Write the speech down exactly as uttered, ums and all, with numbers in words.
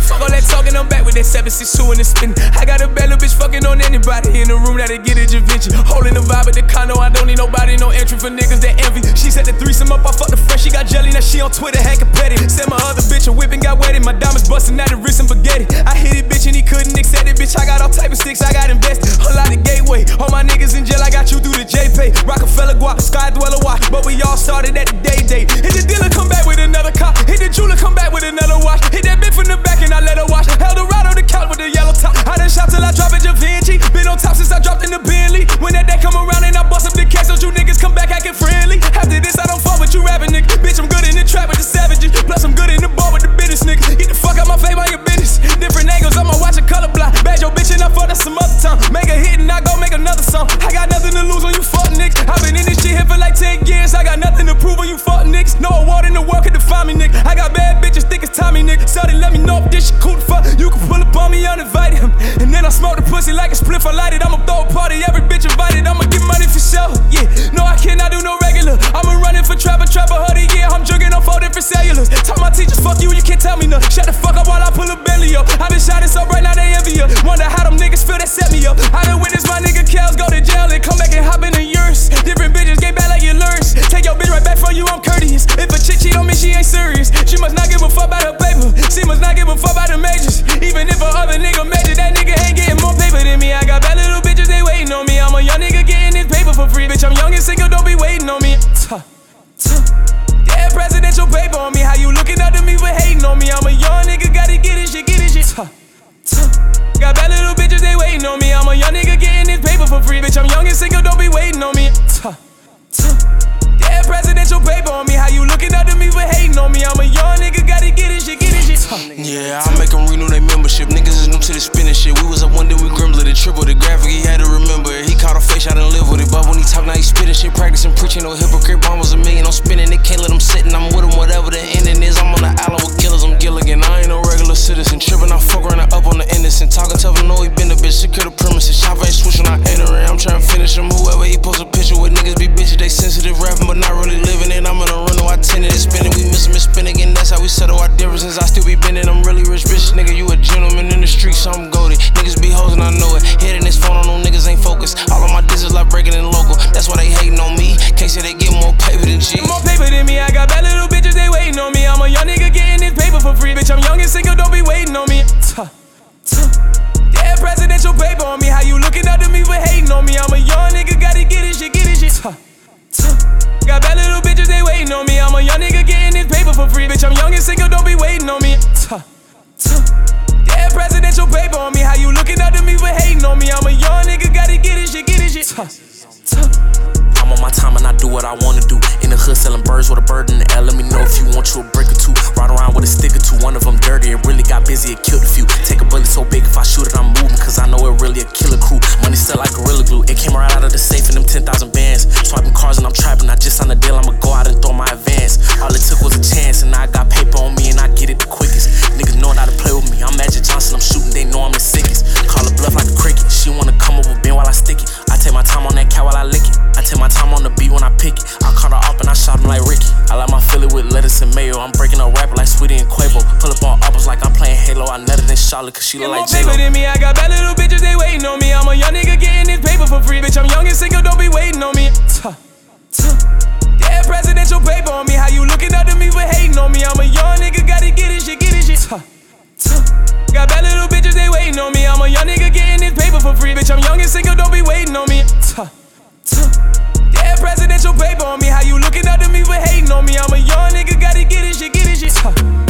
Fuck all that talking, I'm back with that seven six two and the spin. I got a bad little bitch fucking on anybody in the room that'll get a Da Vinci. Holding the vibe at the condo, I don't need nobody, no entry for niggas that envy. She said the threesome up, I fucked the friend, she got jelly, now she on Twitter, hacking petty. Said my other bitch a whip and got wetted, my diamonds busting out the wrist and spaghetti. I hit it, bitch, and he couldn't accept it, bitch. I got all type of sticks, I got invested. A lot of gateway, all my niggas in jail, I got you through the J-Pay. Rockefeller guap, Sky Dweller watch, but we all started at the day date. Hit the dealer, come back with another cop. Hit the jeweler, come back with another watch. Hit that bitch from the back and I let her watch. Eldorado the couch with the yellow top. I done shot till I drop at Da Vinci. Been on top since I dropped in the Bentley. When that day come around and I bust up the cash, don't you niggas come back acting friendly. After this, I don't fuck with you rapping niggas. Bitch, I'm good in the trap with the savages. Plus, I'm good in the bar with the business niggas. Get the fuck out my face, mind your business. Different angles, I'ma watch a color blind. Bad your bitch and I fuck that some other time. Make a hit and I go make another song. I got nothing to lose on you fuck niggas. I've been in this shit here for like ten years. I got nothing to prove on you fuck niggas. No award in the world can define me, nigga. I got bad bitches, thick as Tommy, nigga. So they let me know if this shit cool to fuck. You can pull up on me uninvited. And then I smoke the pussy like a spliff, I light it. I'ma throw a party, every bitch invited. I'ma get money for sure, yeah. No, I cannot do no regular. I'ma run it for trapper, trapper, hoodie, yeah. I'm jugging on four different cellulars. Tell my teachers, fuck you, you can't tell me nothing. Shut the fuck up while I pull a Bentley up. I been shining so bright, now they envy ya. Wonder how them niggas feel that set me up. I done witnessed my nigga Kels go to jail and come back and hop in the yours. Different bitches get back like you learns. Take your bitch right back from you, I'm courteous. If a chick cheat on me, she ain't serious. She must not give a fuck about her paper. She must not give a fuck about the majors. Even if a other nigga major, that nigga ain't getting more paper than me. I got bad little bitches, they waiting on me. I'm a young nigga getting this paper for free. Bitch, I'm young and single, don't be waiting on me. Tuh, tuh. Yeah, presidential paper on me. How you looking up to me for hating on me? I'm a young nigga, gotta get this shit, get this shit. Tuh, tuh. Got bad little bitches, they waiting on me. I'm a young nigga getting this paper for free. Bitch, I'm young and single, don't be waiting on me. Tuh, tuh. Yeah, presidential paper on me. How you looking up to me for hating on me? I'm a young nigga, gotta get this shit, get this shit. Yeah, I make them renew their membership. Niggas is new to the spinning shit. We was up one day, we grimbled it, triple the graphic, he had to remember it. He caught a face, I done live with it. But when he talk, now he spitting shit, practicing, preaching, no hypocrite. Bomb was a million, I'm spinning, they can't let him sit. And I'm with him, whatever the ending is. I'm on the island with killers, I'm Gilligan. I ain't no regular citizen. Tripping, I fuck around and up on the innocent. Talking tough, I know he been a bitch. Secure the premises. Shopper ain't switching, I entering. I'm trying to finish him. Whoever he post a picture with, niggas be bitches. They sensitive, rapping, but not really living it. I'm in a rental, I tended it, spinning. We miss him and spinning, and that's how we settle our differences. I still be bending, I'm really rich, bitch. Nigga, you a gentleman in the street, so I'm goated. Niggas be hoes and I know it. Hitting this phone on them niggas ain't focused. All of my disses like breaking in local. That's why they hating on me. Can't say they get more paper than G. More paper than me, I got bad little bitches, they waiting on me. I'm a young nigga getting this paper for free. Bitch, I'm young and single, don't be waiting on me. Tuh, tuh. Yeah, presidential paper on me. How you looking up to me for hating on me? I'm a young nigga, gotta get this shit, get this shit. Tuh, tuh. Got bad little bitches, they waiting on me. I'm a young nigga getting this paper for free. Bitch, I'm young and single, don't be waiting on me. Tuh, tuh. Yeah, presidential paper on me. How you looking up to me for hating on me? I'm a young nigga, gotta get this shit, get this shit. Tuh, tuh. I'm on my time and I do what I wanna do. In the hood selling birds with a bird in the air. Let me know if you want you a brick or two. Ride around with a stick or two. One of them dirty, it really got busy, it killed a few. Take a bullet so big, if I shoot it, I'm moving. Cause I know it really a killer crew. Money still like Gorilla Glue. It came right out of the safe in them ten thousand bands. Swiping cars and I'm trapping. I just signed a deal, I'ma go out and throw my advance. All it took was a chance and now I got paper on me and I get it the quickest. Niggas know how to play with me. I'm Magic Johnson, I'm shooting, they know I'm the sickest. Call a bluff like a cricket. She wanna come over Ben while I stick it. I take my time on that cat while I lick it. I take my time on the beat when I pick it. I caught her up and I shot him like Ricky. I like my Philly with lettuce and mayo. I'm breaking up rapper like Sweetie and Quavo. Pull up on uppers like I'm playing Halo. I nutted in Charlotte cause she look like J-Lo. More paper than me, I got bad little bitches, they waiting on me. I'm a young nigga getting this paper for free. Bitch, I'm young and single, don't be waiting on me. Tuh, tuh. Yeah, presidential paper on me. How you looking up to me for hating on me? I'm a young nigga, gotta get this shit, get this shit. Tuh, tuh. Got bad little bitches, they waiting on me. I'm a young nigga getting this paper for free. Bitch, I'm young and single, don't be waiting on me. Tuh, tuh. Yeah, presidential paper on me. How you looking up to me for hating on me? I'm a young nigga, gotta get this shit, get this shit. Tuh.